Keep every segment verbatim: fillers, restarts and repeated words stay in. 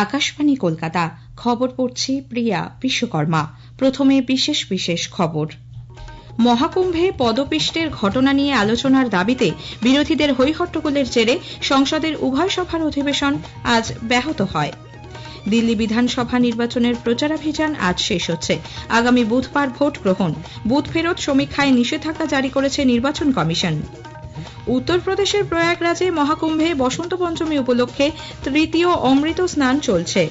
আকাশবাণী কলকাতা। খবর পড়ছি প্রিয়া বিশ্বকর্মা। প্রথমে বিশেষ বিশেষ খবর। মহাকুম্ভে পদপিষ্টের ঘটনা নিয়ে আলোচনার দাবিতে বিরোধীদের হৈহট্টগোলের জেরে সংসদের উভয় সভার অধিবেশন আজ ব্যাহত হয়। দিল্লি বিধানসভা নির্বাচনের প্রচারাভিযান আজ শেষ হচ্ছে। আগামী বুধবার ভোট গ্রহণ। বুথ ফেরত সমীক্ষায় নিষেধাজ্ঞা জারি করেছে নির্বাচন কমিশন। উত্তরপ্রদেশের প্রয়াগরাজে মহাকুম্ভে বসন্ত পঞ্চমী উপলক্ষে তৃতীয় অমৃত স্নান চলছে।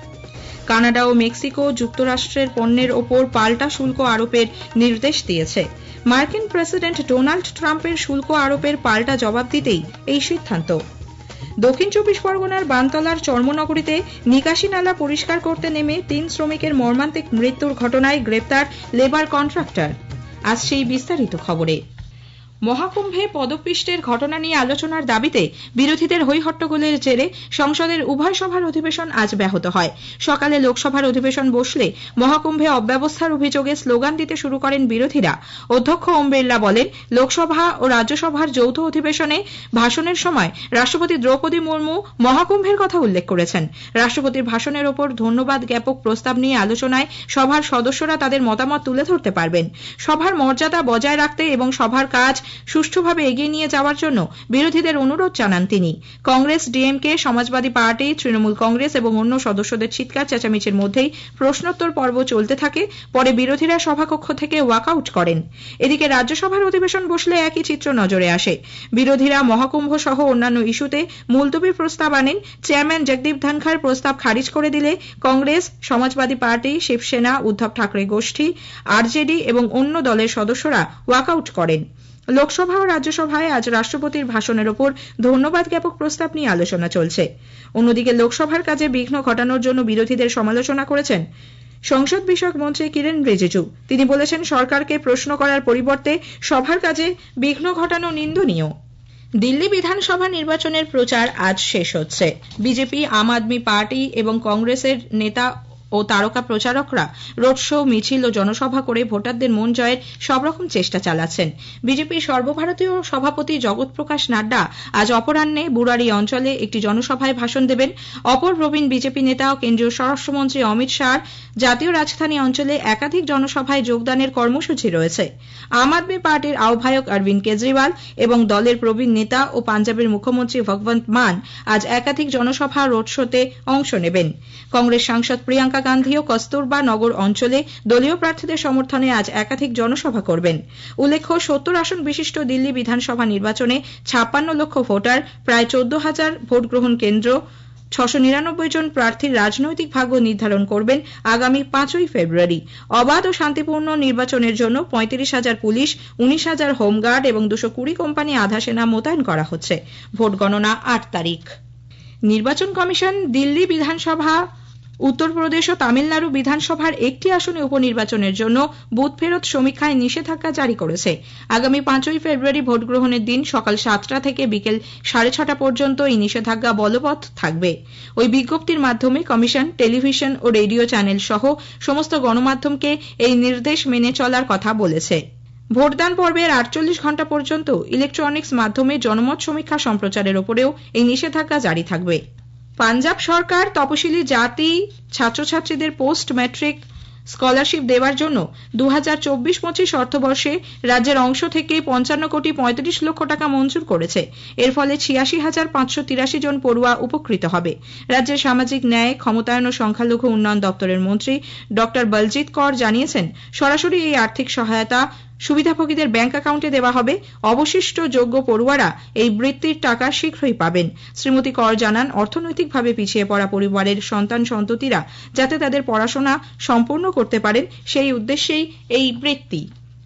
কানাডা ও মেক্সিকো যুক্তরাষ্ট্রের পণ্যের ওপর পাল্টা শুল্ক আরোপের নির্দেশ দিয়েছে। মার্কিন প্রেসিডেন্ট ডোনাল্ড ট্রাম্পের শুল্ক আরোপের পাল্টা জবাব দিতেই এই সিদ্ধান্ত। দক্ষিণ চব্বিশ পরগনার বানতলার চর্মনগরীতে নিকাশি নালা পরিষ্কার করতে নেমে তিন শ্রমিকের মর্মান্তিক মৃত্যুর ঘটনায় গ্রেপ্তার লেবার কন্ট্রাক্টর। আজ সেই বিস্তারিত খবরে। মহাকুম্ভে পদপিষ্টের ঘটনা নিয়ে আলোচনার দাবিতে বিরোধীদের হৈহট্টগোলের জেরে সংসদের উভয় সভার অধিবেশন আজ ব্যাহত হয়। সকালে লোকসভার অধিবেশন বসলে মহাকুম্ভে অব্যবস্থার অভিযোগে স্লোগান দিতে শুরু করেন বিরোধীরা। অধ্যক্ষ ওম বিড়লা বলেন, লোকসভা ও রাজ্যসভার যৌথ অধিবেশনে ভাষণের সময় রাষ্ট্রপতি দ্রৌপদী মুর্মু মহাকুম্ভের কথা উল্লেখ করেছেন। রাষ্ট্রপতির ভাষণের ওপর ধন্যবাদ জ্ঞাপক প্রস্তাব নিয়ে আলোচনায় সভার সদস্যরা তাদের মতামত তুলে ধরতে পারবেন। সভার মর্যাদা বজায় রাখতে এবং সভার কাজ সুষ্ঠুভাবে এগিয়ে নিয়ে যাওয়ার জন্য বিরোধীদের অনুরোধ জানান তিনি। কংগ্রেস, ডিএমকে, সমাজবাদী পার্টি, তৃণমূল কংগ্রেস এবং অন্য সদস্যদের চিৎকার চেঁচামেচির মধ্যেই প্রশ্নোত্তর পর্ব চলতে থাকে। পরে বিরোধীরা সভাকক্ষ থেকে ওয়াকআউট করেন। এদিকে রাজ্যসভার অধিবেশন বসলে একই চিত্র নজরে আসে। বিরোধীরা মহাকুম্ভ সহ অন্যান্য ইস্যুতে মুলতবির প্রস্তাব আনেন। চেয়ারম্যান জগদীপ ধনখড় প্রস্তাব খারিজ করে দিলে কংগ্রেস, সমাজবাদী পার্টি, শিবসেনা, উদ্ধব ঠাকরে গোষ্ঠী, আরজেডি এবং অন্য দলের সদস্যরা ওয়াকআউট করেন। লোকসভা ও রাজ্যসভায় আজ রাষ্ট্রপতির ভাষণের ওপর ধন্যবাদ জ্ঞাপক প্রস্তাব নিয়ে আলোচনা চলছে। অন্যদিকে লোকসভার কাজে বিঘ্ন ঘটানোর জন্য বিরোধীদের সমালোচনা করেছেন সংসদ বিষয়ক মন্ত্রী কিরেন রিজিজু। তিনি বলেছেন, সরকারকে প্রশ্ন করার পরিবর্তে সভার কাজে বিঘ্ন ঘটানো নিন্দনীয়। দিল্লি বিধানসভা নির্বাচনের প্রচার আজ শেষ হচ্ছে। বিজেপি, আম আদমি পার্টি এবং কংগ্রেসের নেতা ও তারকা প্রচারকরা রোড শো, মিছিল ও জনসভা করে ভোটারদের মন জয়ের সব রকম চেষ্টা চালাচ্ছেন। বিজেপির সর্বভারতীয় সভাপতি জগৎ প্রকাশ নাড্ডা আজ অপরাহ্নে বুরারি অঞ্চলে একটি জনসভায় ভাষণ দেবেন। অপর প্রবীণ বিজেপি নেতা ও কেন্দ্রীয় স্বরাষ্ট্রমন্ত্রী অমিত শাহর জাতীয় রাজধানী অঞ্চলে একাধিক জনসভায় যোগদানের কর্মসূচি রয়েছে। আম আদমি পার্টির আহ্বায়ক অরবিন্দ কেজরিওয়াল এবং দলের প্রবীণ নেতা ও পাঞ্জাবের মুখ্যমন্ত্রী ভগবন্ত মান আজ একাধিক জনসভা রোড শোতে অংশ নেবেন। কংগ্রেস সাংসদ প্রিয়াঙ্কা গান্ধীও কস্তুরবা নগর অঞ্চলে দলীয় প্রার্থীদের সমর্থনে আজ একাধিক জনসভা করবেন। উল্লেখ্য, সত্তর আসন বিশিষ্ট দিল্লি বিধানসভা নির্বাচনে ছাপ্পান্ন লক্ষ ভোটার, প্রায় চোদ্দ হাজার ভোট গ্রহণ কেন্দ্র, ছশো নিরানব্বই জন প্রার্থীর রাজনৈতিক ভাগ্য নির্ধারণ করবেন আগামী পাঁচই ফেব্রুয়ারি। অবাধ ও শান্তিপূর্ণ নির্বাচনের জন্য পঁয়ত্রিশ হাজার পুলিশ, উনিশ হাজার হোমগার্ড এবং দুশো কুড়ি কোম্পানি আধা সেনা মোতায়েন করা হচ্ছে। ভোট গণনা আট তারিখ। নির্বাচন কমিশন দিল্লি বিধানসভা, উত্তরপ্রদেশ ও তামিলনাড়ু বিধানসভার একটি আসনে উপনির্বাচনের জন্য বুথ ফেরত সমীক্ষায় নিষেধাজ্ঞা জারি করেছে। আগামী পাঁচই ফেব্রুয়ারি ভোট গ্রহণের দিন সকাল সাতটা থেকে বিকেল সাড়ে ছটা পর্যন্ত এই নিষেধাজ্ঞা বলবৎ থাকবে। ওই বিজ্ঞপ্তির মাধ্যমে কমিশন টেলিভিশন ও রেডিও চ্যানেল সহ সমস্ত গণমাধ্যমকে এই নির্দেশ মেনে চলার কথা বলেছে। ভোটদান পর্বের আটচল্লিশ ঘণ্টা পর্যন্ত ইলেকট্রনিক্স মাধ্যমে জনমত সমীক্ষা সম্প্রচারের ওপরেও এই নিষেধাজ্ঞা জারি থাকবে। পাঞ্জাব সরকার তপশিলি জাতি ছাত্রছাত্রীদের পোস্ট ম্যাট্রিক স্কলারশিপ দেওয়ার জন্য দু হাজার চব্বিশ পঁচিশ অর্থবর্ষে রাজ্যের অংশ থেকে পঞ্চান্ন কোটি পঁয়ত্রিশ লক্ষ টাকা মঞ্জুর করেছে। এর ফলে ছিয়াশি হাজার পাঁচশো তিরাশি জন পড়ুয়া উপকৃত হবে। রাজ্যের সামাজিক ন্যায়, ক্ষমতায়ন ও সংখ্যালঘু উন্নয়ন দপ্তরের মন্ত্রী ডক্টর বলজিৎ কর জানিয়েছেন, সরাসরি এই আর্থিক সহায়তা সুবিধাভোগীদের ব্যাংক অ্যাকাউন্টে দেওয়া হবে। অবশিষ্ট যোগ্য পড়ুয়ারা এই বৃত্তির টাকা শীঘ্রই পাবেন। শ্রীমতী কর জানান, অর্থনৈতিকভাবে পিছিয়ে পড়া পরিবারের সন্তান সন্ততিরা যাতে তাদের পড়াশোনা সম্পূর্ণ করতে পারেন, সেই উদ্দেশ্যেই এই বৃত্তি।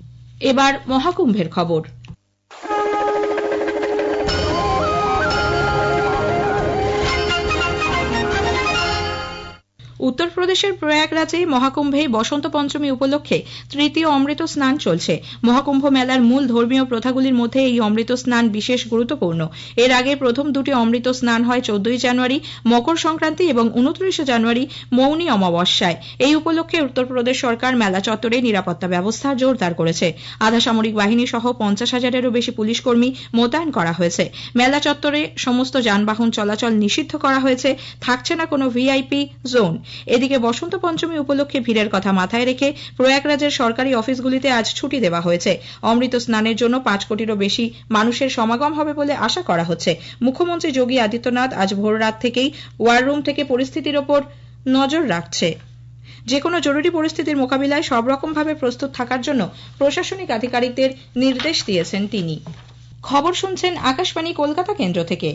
এবার মহাকুম্ভের খবর। উত্তরপ্রদেশ উত্তরপ্রদেশের প্রয়াগরাজে মহাকুম্ভে বসন্ত পঞ্চমী উপলক্ষে তৃতীয় অমৃত স্নান চলছে। মহাকুম্ভ মেলার মূল ধর্মীয় প্রথাগুলির মধ্যে এই অমৃত স্নান বিশেষ গুরুত্বপূর্ণ। এর আগে প্রথম দুটি অমৃত স্নান হয় চোদ্দই জানুয়ারি মকর সংক্রান্তি এবং উনত্রিশে জানুয়ারি মৌনী অমাবস্যায়। এই উপলক্ষে উত্তরপ্রদেশ সরকার মেলা চত্বরে নিরাপত্তা ব্যবস্থা জোরদার করেছে। আধা সামরিক বাহিনী সহ পঞ্চাশ হাজারেরও বেশি পুলিশ কর্মী মোতায়েন করা হয়েছে। মেলা চত্বরে সমস্ত যানবাহন চলাচল নিষিদ্ধ করা হয়েছে, থাকছে না কোনো ভিআইপি জোন। এদিকে বসন্ত পঞ্চমী উপলক্ষে ভিড়ের কথা মাথায় রেখে প্রয়াগরাজের সরকারি অফিসগুলিতে আজ ছুটি দেওয়া হয়েছে। অমৃত স্নানের জন্য পাঁচ কোটিরও বেশি মানুষের সমাগম হবে বলে আশা করা হচ্ছে। মুখ্যমন্ত্রী যোগী আদিত্যনাথ আজ ভোর রাত থেকেই ওয়ার রুম থেকে পরিস্থিতির ওপর নজর রাখছে। যে কোনো জরুরি পরিস্থিতির মোকাবিলায় সব রকম ভাবে প্রস্তুত থাকার জন্য প্রশাসনিক আধিকারিকদের নির্দেশ দিয়েছেন তিনি। খবর শুনছেন আকাশবাণী কলকাতা কেন্দ্র থেকে।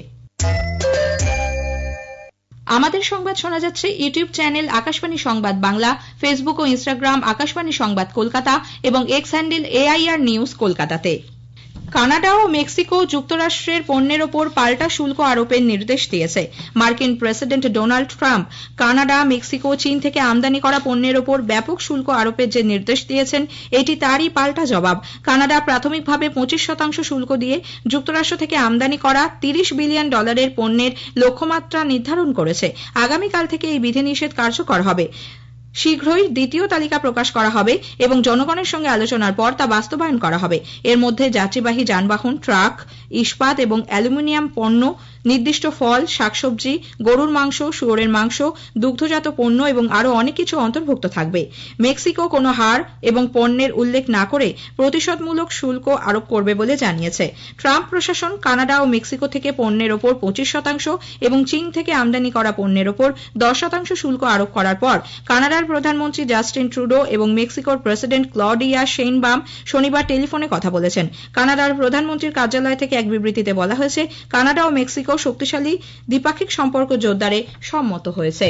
আমাদের সংবাদ শোনা যাচ্ছে ইউটিউব চ্যানেল আকাশবাণী সংবাদ বাংলা, ফেসবুক ও ইনস্টাগ্রাম আকাশবাণী সংবাদ কলকাতা এবং এক্স হ্যান্ডেল এআইআর নিউজ কলকাতাতে। কানাডা ও মেক্সিকো যুক্তরাষ্ট্রের পণ্যের ওপর পাল্টা শুল্ক আরোপের নির্দেশ দিয়েছে। মার্কিন president Donald Trump Canada, Mexico, চীন থেকে আমদানি করা পণ্যের ওপর ব্যাপক শুল্ক আরোপের যে নির্দেশ দিয়েছেন এটি তারই পাল্টা জবাব। কানাডা প্রাথমিকভাবে পঁচিশ শতাংশ শুল্ক দিয়ে যুক্তরাষ্ট্র থেকে আমদানি করা তিরিশ বিলিয়ন ডলারের পণ্যের লক্ষ্যমাত্রা নির্ধারণ করেছে। আগামীকাল থেকে এই বিধিনিষেধ কার্যকর হবে। শীঘ্রই দ্বিতীয় তালিকা প্রকাশ করা হবে এবং জনগণের সঙ্গে আলোচনার পর তা বাস্তবায়ন করা হবে। এর মধ্যে যাত্রীবাহী যানবাহন, ট্রাক, ইস্পাত এবং অ্যালুমিনিয়াম পণ্য, নির্দিষ্ট ফল, শাকসবজি, গরুর মাংস, শুয়োরের মাংস, দুগ্ধজাত পণ্য এবং আরও অনেক কিছু অন্তর্ভুক্ত থাকবে। মেক্সিকো কোনো হার এবং পণ্যের উল্লেখ না করে প্রতিশোধমূলক শুল্ক আরোপ করবে বলে জানিয়েছে। ট্রাম্প প্রশাসন কানাডা ও মেক্সিকো থেকে পণ্যের ওপর পঁচিশ শতাংশ এবং চীন থেকে আমদানি করা পণ্যের ওপর দশ শতাংশ শুল্ক আরোপ করার পর কানাডার প্রধানমন্ত্রী জাস্টিন ট্রুডো এবং মেক্সিকোর প্রেসিডেন্ট ক্লডিয়া শেইনবাম শনিবার টেলিফোনে কথা বলেছেন। কানাডার প্রধানমন্ত্রীর কার্যালয় থেকে এক বিবৃতিতে বলা হয়েছে, কানাডা ও মেক্সিকো শক্তিশালী দ্বিপাক্ষিক সম্পর্ক জোরদারে সম্মত হয়েছে।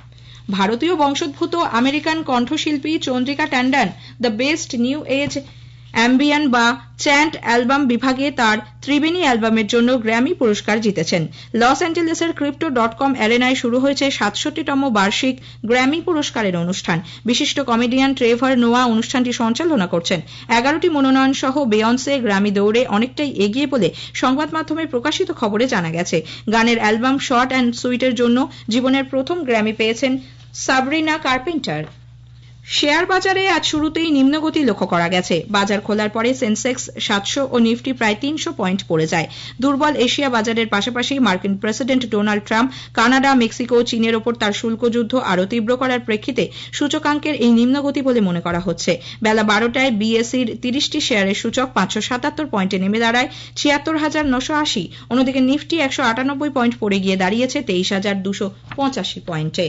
ভারতীয় বংশোদ্ভূত আমেরিকান কণ্ঠশিল্পী Chandrika Tandon the best new age ambient বা চ্যান্ট অ্যালবাম বিভাগে তার ত্রিবেণী অ্যালবামের জন্য গ্র্যামি পুরস্কার জিতেছেন। লস অ্যাঞ্জেলেসের ক্রিপ্টো ডট কম অ্যারেনায় শুরু হয়েছে সাতষট্টিতম বার্ষিক গ্র্যামি পুরস্কারের অনুষ্ঠান। বিশিষ্ট কমেডিয়ান ট্রেভার নোয়া অনুষ্ঠানটি সঞ্চালনা করছেন। এগারোটি মনোনয়ন সহ বেয়ন্সে গ্র্যামি দৌড়ে অনেকটাই এগিয়ে বলে সংবাদ মাধ্যমে প্রকাশিত খবরে জানা গেছে। গানের অ্যালবাম শর্ট অ্যান্ড সুইটের জন্য জীবনের প্রথম গ্র্যামি পেয়েছেন সাবরিনা কার্পেন্টার। শেয়ার বাজারে আজ শুরুতেই নিম্নগতি লক্ষ্য করা গেছে। বাজার খোলার পরে সেন্সেক্স সাতশো ও নিফটি প্রায় তিনশো পয়েন্ট পড়ে যায়। দুর্বল এশিয়া বাজারের পাশাপাশি মার্কিন president Donald Trump Canada, Mexico ও চীনের ওপর তার শুল্ক যুদ্ধ আরও তীব্র করার প্রেক্ষিতে সূচকাঙ্কের এই নিম্নগতি বলে মনে করা হচ্ছে। বেলা বারোটায় বিএসইর তিরিশটি শেয়ারের সূচক পাঁচশো সাতাত্তর পয়েন্টে নেমে দাঁড়ায় ছিয়াত্তর হাজার নশো আশি। অন্যদিকে নিফটি একশো আটানব্বই পয়েন্ট পড়ে গিয়ে দাঁড়িয়েছে তেইশ হাজার দুশো পঁচাশি পয়েন্টে।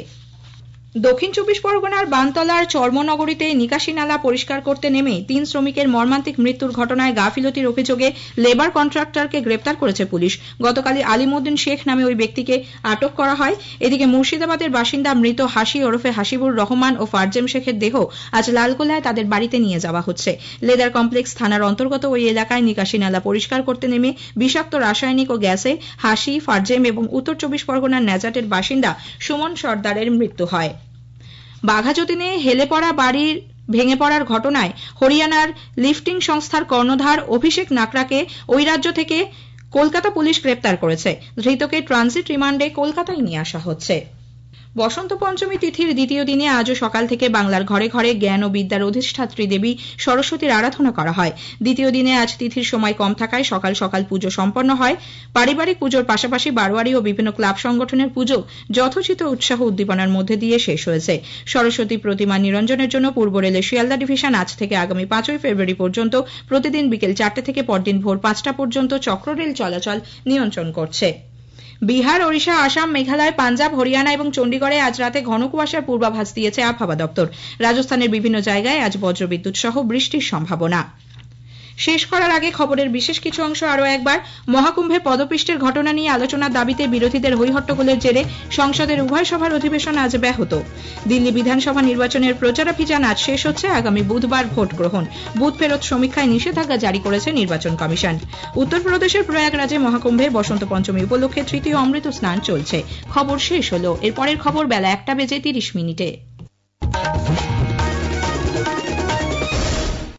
দক্ষিণ চব্বিশ পরগনার বানতলার চর্মনগরীতে নিকাশি নালা পরিষ্কার করতে নেমে তিন শ্রমিকের মর্মান্তিক মৃত্যুর ঘটনায় গাফিলতির অভিযোগে লেবার কন্ট্রাক্টরকে গ্রেপ্তার করেছে পুলিশ। গতকালই আলিমউদ্দিন শেখ নামে ওই ব্যক্তিকে আটক করা হয়। এদিকে মুর্শিদাবাদের বাসিন্দা মৃত হাসি ওরফে হাসিবুর রহমান ও ফারজেম শেখের দেহ আজ লালগোলায় তাদের বাড়িতে নিয়ে যাওয়া হচ্ছে। লেদার কমপ্লেক্স থানার অন্তর্গত ওই এলাকায় নিকাশি নালা পরিষ্কার করতে নেমে বিষাক্ত রাসায়নিক ও গ্যাসে হাসি, ফারজেম এবং উত্তর চব্বিশ পরগনার ন্যাজাটের বাসিন্দা সুমন সর্দারের মৃত্যু হয়। বাঘাযতীনে হেলে পড়া বাড়ির ভেঙে পড়ার ঘটনায় হরিয়ানার লিফটিং সংস্থার কর্ণধার অভিষেক নাকরাকে ওই রাজ্য থেকে কলকাতা পুলিশ গ্রেপ্তার করেছে। ধৃতকে ট্রানজিট রিমান্ডে কলকাতায় নিয়ে আসা হচ্ছে। বসন্ত পঞ্চমী তিথির দ্বিতীয় দিনে আজও সকাল থেকে বাংলার ঘরে ঘরে জ্ঞান ও বিদ্যার অধিষ্ঠাত্রী দেবী সরস্বতীর আরাধনা করা হয়। দ্বিতীয় দিনে আজ তিথির সময় কম থাকায় সকাল সকাল পুজো সম্পন্ন হয়। পারিবারিক পুজোর পাশাপাশি বারোয়ারি ও বিভিন্ন ক্লাব সংগঠনের পুজো যথোচিত উৎসাহ উদ্দীপনার মধ্যে দিয়ে শেষ হয়েছে। সরস্বতী প্রতিমা নিরঞ্জনের জন্য পূর্ব রেলের শিয়ালদা ডিভিশন আজ থেকে আগামী পাঁচই ফেব্রুয়ারি পর্যন্ত প্রতিদিন বিকেল চারটে থেকে পরদিন ভোর পাঁচটা পর্যন্ত চক্ররেল চলাচল নিয়ন্ত্রণ করছে। বিহার, ওড়িশা, আসাম, মেঘালয়, পাঞ্জাব, হরিয়ানা এবং চণ্ডীগড়ে আজ রাতে ঘন কুয়াশার পূর্বাভাস দিয়েছে আবহাওয়া দপ্তর। রাজস্থানের বিভিন্ন জায়গায় আজ বজ্রবিদ্যুৎ সহ বৃষ্টির সম্ভাবনা। শেষ করার আগে খবরের বিশেষ কিছু অংশ আরও একবার। মহাকুম্ভে পদপিষ্টের ঘটনা নিয়ে আলোচনার দাবিতে বিরোধীদের হইহট্টগোলের জেরে সংসদের উভয় সভার অধিবেশন আজ ব্যাহত। দিল্লি বিধানসভা নির্বাচনের প্রচারাভিযান আজ শেষ হচ্ছে। আগামী বুধবার ভোট গ্রহণ। বুথ ফেরত সমীক্ষায় নিষেধাজ্ঞা জারি করেছে নির্বাচন কমিশন। উত্তরপ্রদেশের প্রয়াগরাজে মহাকুম্ভে বসন্ত পঞ্চমী উপলক্ষে তৃতীয় অমৃত স্নান চলছে। খবর শেষ হলো। এরপরের খবর বেলা একটা বেজে তিরিশ মিনিটে।